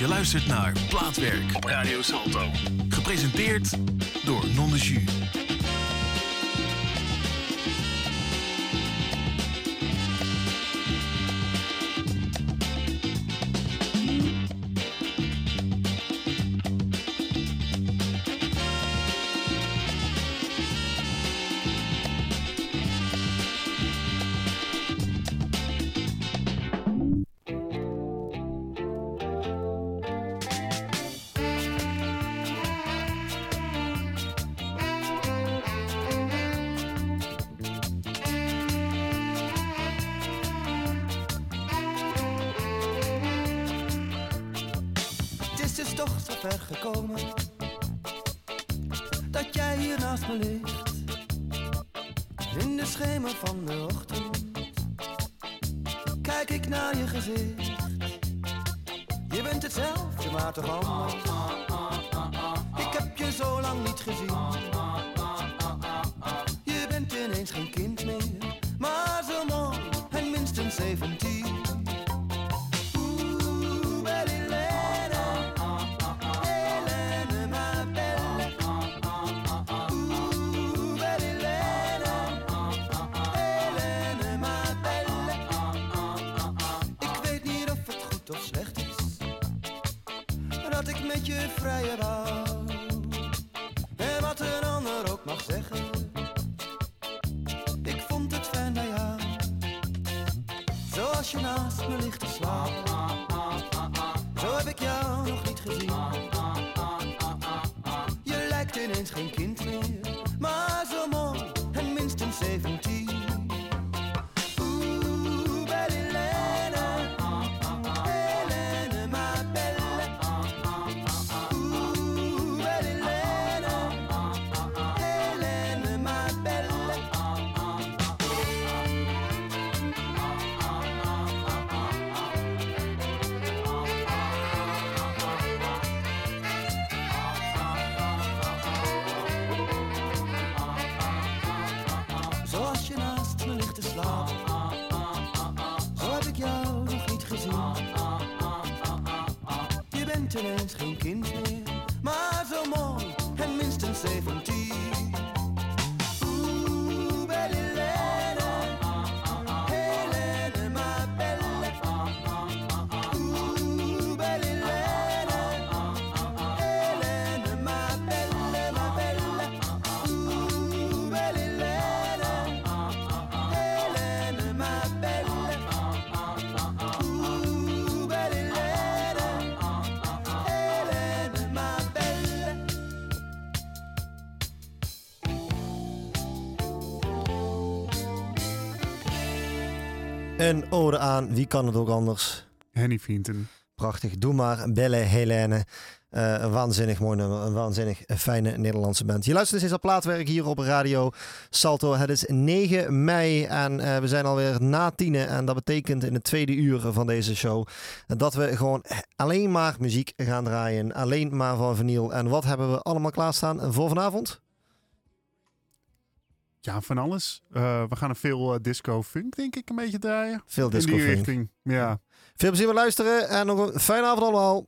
Je luistert naar Plaatwerk op Radio Salto. Gepresenteerd door Non de Jus. Gekomen dat jij hier naast me ligt in de schemer van de ochtend. Kijk ik naar je gezicht, je bent hetzelfde maar toch anders. Ik heb je zo lang niet gezien, je bent ineens geen kind meer, maar zo mooi en minstens 17. Vrije wou, en wat een ander ook mag zeggen, ik vond het fijn bij jou, zoals je naast me ligt te slapen, zo heb ik jou nog niet gezien, je lijkt ineens geen kind meer, maar zo mooi en minstens 17. Ineens geen kind meer, maar zo mooi en minstens 17. Oeh, belle Helene, Helene, ma belle. Oeh, belle Helene, Helene, ma belle, ma belle. Oeh, belle Helene, Helene, ma belle. Oeh, belle Helene. Een ode aan, wie kan het ook anders? Henny Vrienden. Prachtig, doe maar, Belle Helene. Een waanzinnig mooi nummer, een waanzinnig fijne Nederlandse band. Je luistert steeds op Plaatwerk hier op Radio Salto. Het is 9 mei en we zijn alweer na 10 en dat betekent in het tweede uur van deze show dat we gewoon alleen maar muziek gaan draaien. Alleen maar van vinyl. En wat hebben we allemaal klaarstaan voor vanavond? Ja, van alles. We gaan er veel disco-funk, denk ik, een beetje draaien. Veel disco-funk. In die richting, ja. Veel plezier met luisteren en nog een fijne avond allemaal.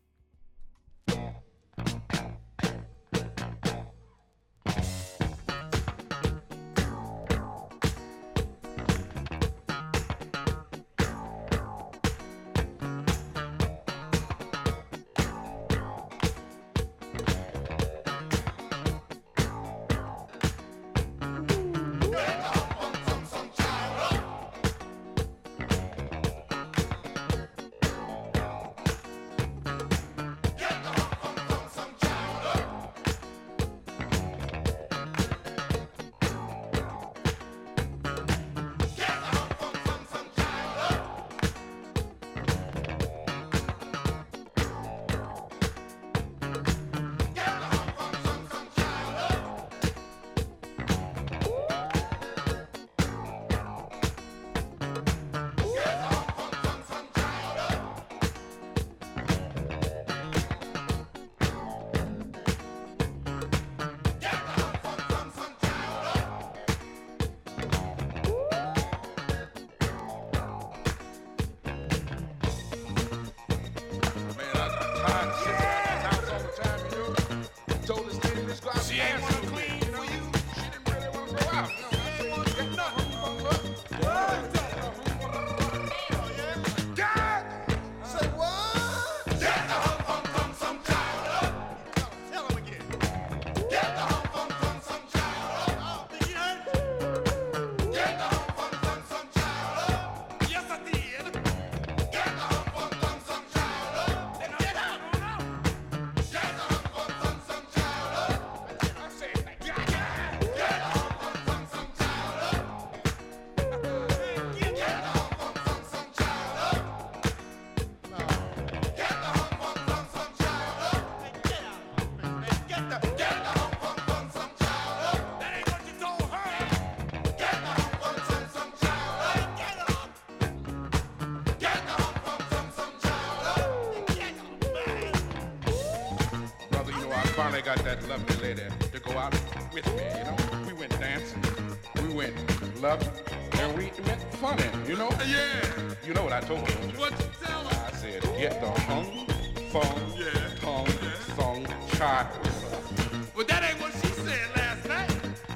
finally got that lovely lady to go out with me, you know. We went dancing, we went loving, and we went funny, you know. Yeah. You know what I told her? What you tell her? I said, get the hung, fung, tongue, song, child. Well, that ain't what she said last night.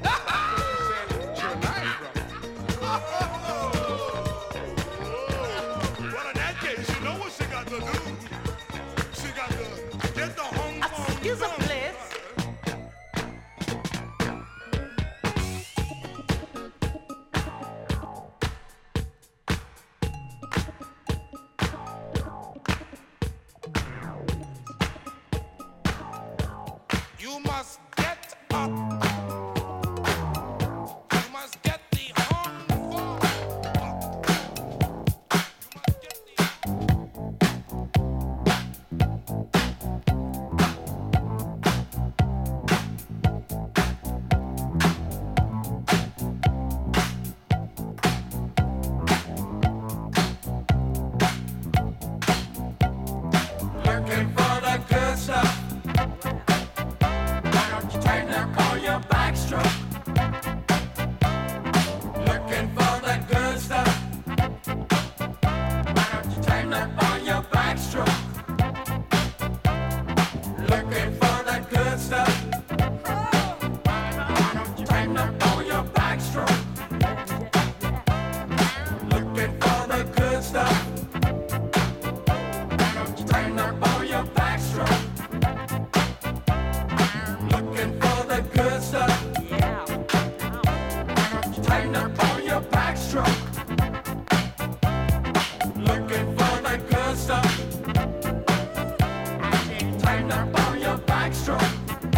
Well, in that case, you know what she got to do? She got to get the hung, fung, Excuse me, please. You must get up. You must get the hung fung up. You must get the Looking for the good stuff. Why don't you tighten up on your backstroke? Looking for the good stuff. Why don't you tighten up on your backstroke? Looking for the good stuff. Why don't you tighten up on your backstroke? Looking for the good stuff. Why don't you tighten up on your backstroke? Looking for the good stuff. Yeah. Why don't you tighten up on your backstroke? Looking for the good stuff. Tighten up on your backstroke.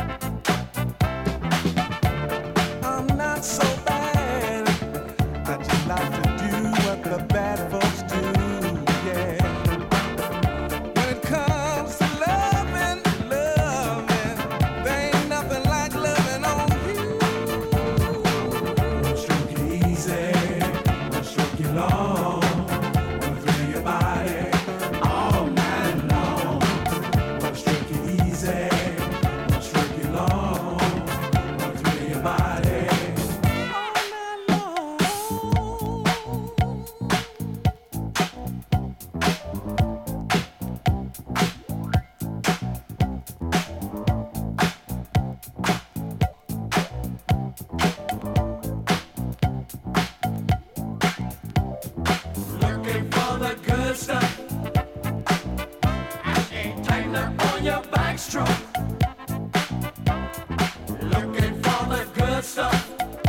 I'm not so bad. I just like to do what the bad folks do. Yeah. When it comes to loving, there ain't nothing like loving on you. Wanna stroke it easy, wanna stroke it long, wanna thrill your body all night long. Wanna stroke it easy, wanna stroke it long, wanna thrill your body all night long. Looking for the good stuff. Tighten up on your backstroke. Looking for the good stuff.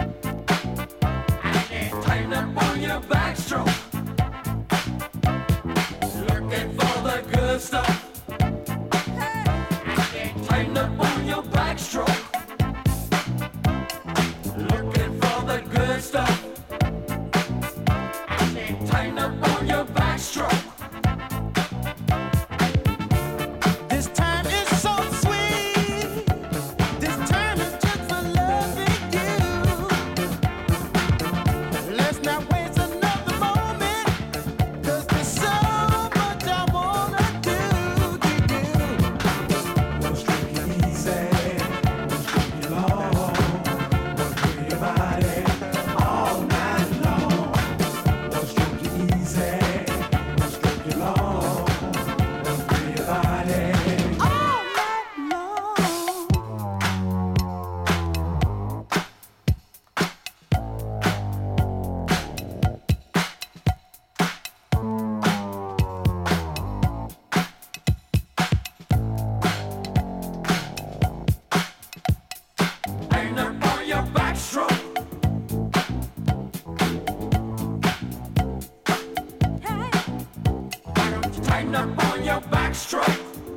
Tighten up on your backstroke. Looking for the good stuff. Tighten up on your backstroke. Looking for the good stuff. Tighten up on your backstroke. This time is so sweet. This time is just for loving you. Let's not waste another moment, 'cause there's so much I wanna do to you. Wanna stroke it easy, wanna stroke it long, wanna thrill your body all night long. Wanna stroke it easy, wanna stroke it long, wanna thrill your body all night long. Tighten up on your backstroke. Why don't you tighten up on your backstroke?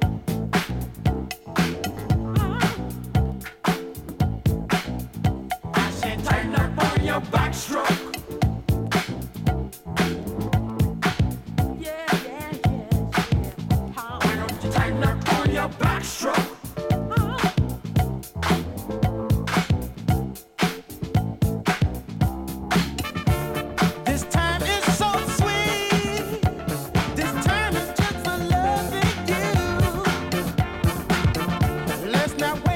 I said tighten up on your backstroke. Yeah, yeah, yeah. Why don't you tighten up on your backstroke? This time is so sweet. This time is just for loving you. Let's not wait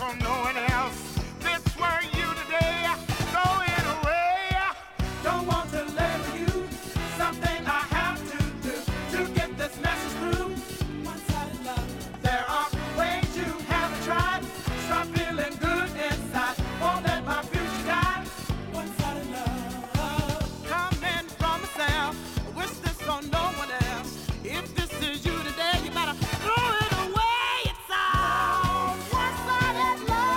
for no one else. This were you today, throw it away. Don't want to label you, something I have to do to get this message through. One-sided love. There are ways you haven't tried. Start feeling good inside. Won't let my future die. One-sided love. Coming from myself, wish this on no one else. If this is you today, you better throw it away. It's all one-sided love.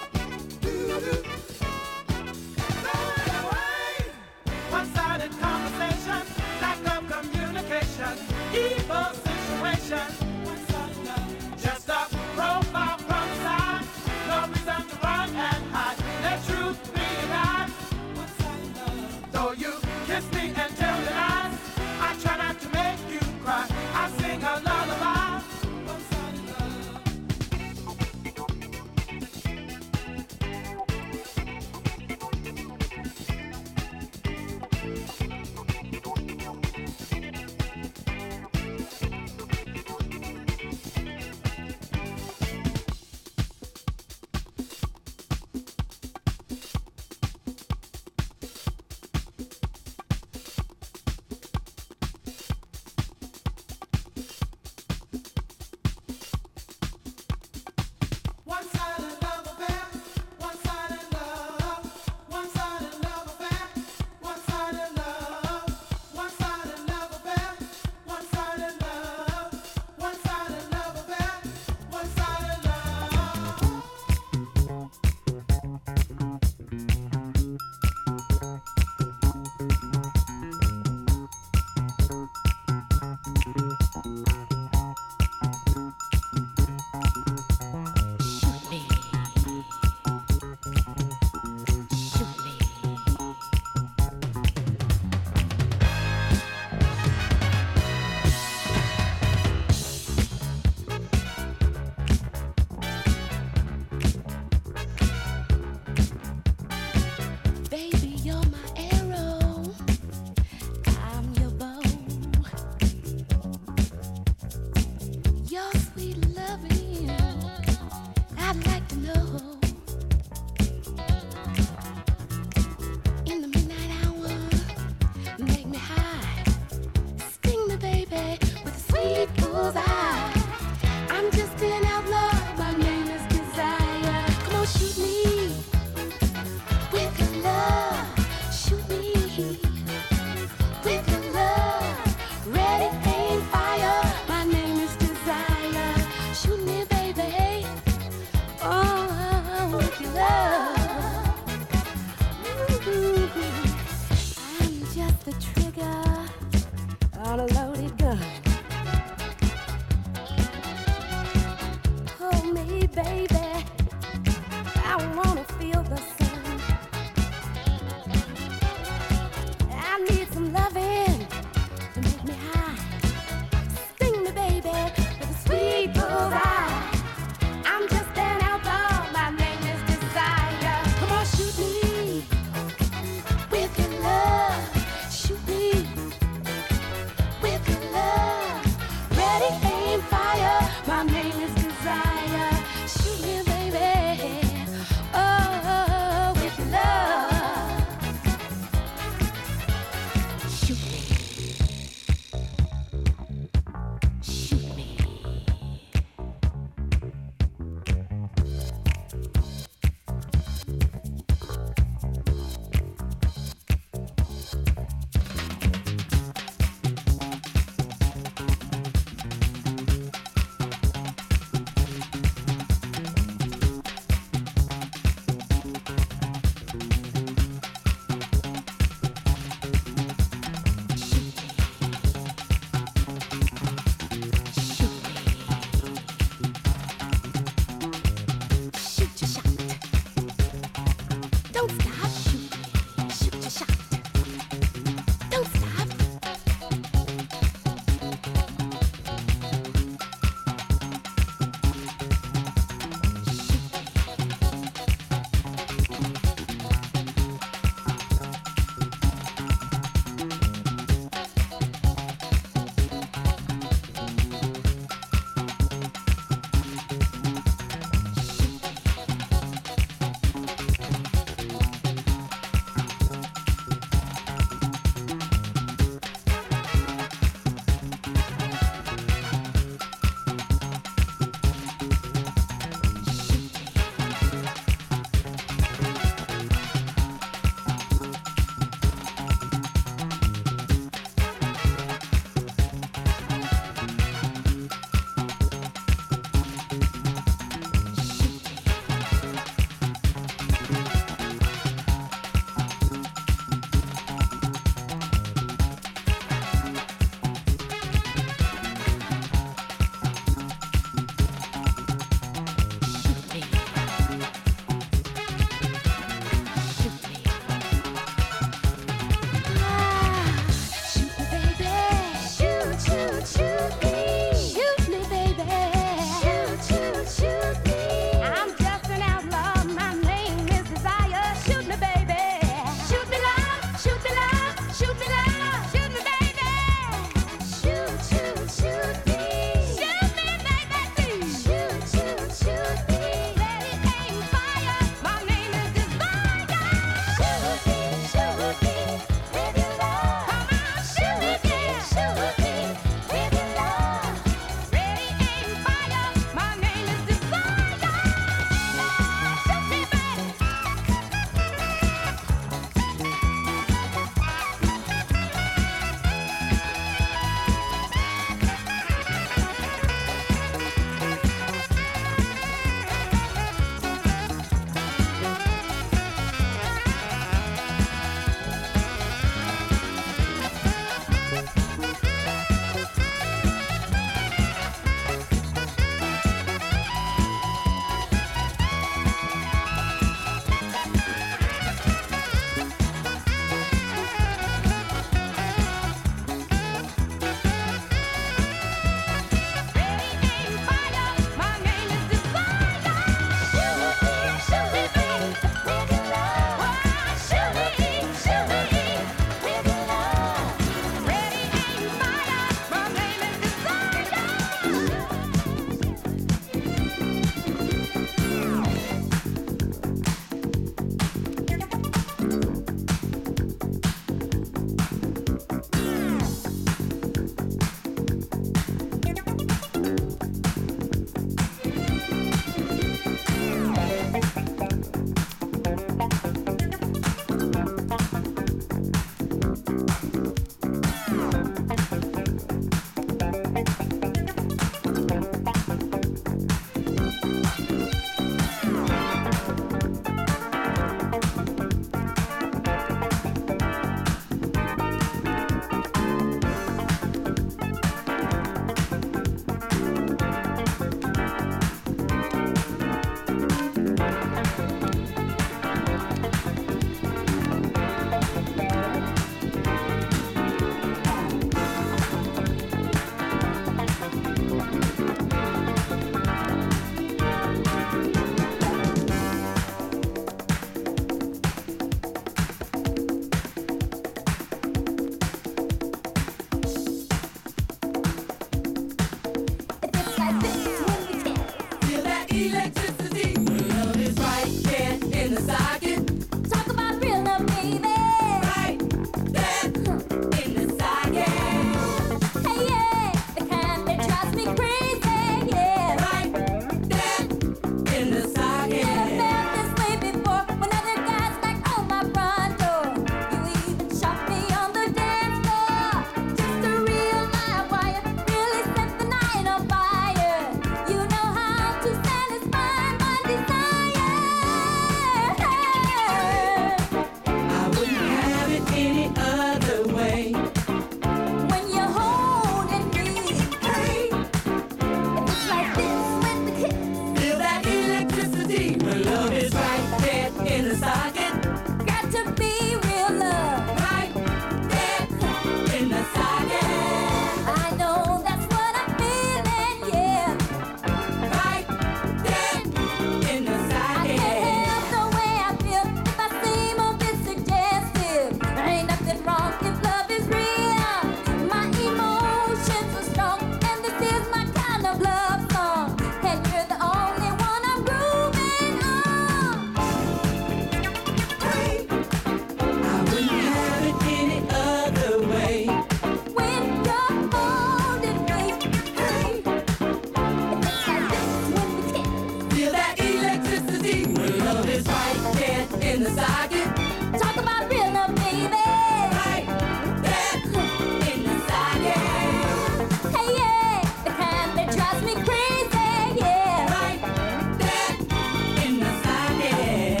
in the socket. Talk about real love, baby. Right there in the socket. Hey, yeah, the kind that drives me crazy, yeah. Right there in the socket.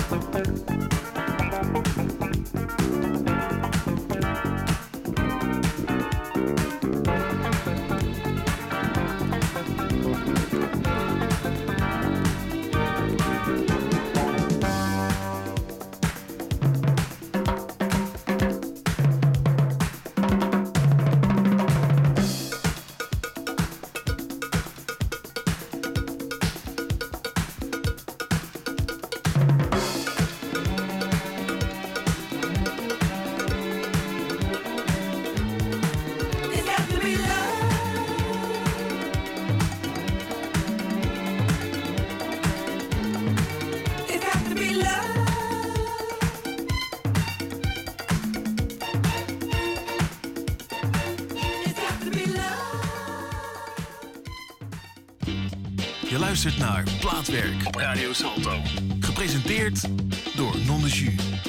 It's got to be love. It's got to be love. It's got to be love. Je luistert naar Plaatwerk op Radio Salto. Gepresenteerd door Non de Jus.